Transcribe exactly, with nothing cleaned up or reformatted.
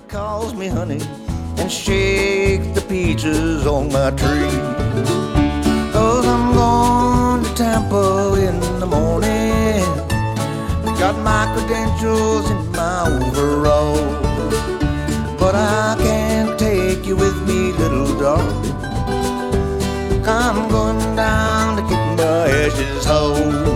calls me honey and shakes the peaches on my tree. Cause I'm going to Tampa in the morning. Got my credentials in my overall, but I can't take you with me, little darling. I'm going down to keep my ashes whole.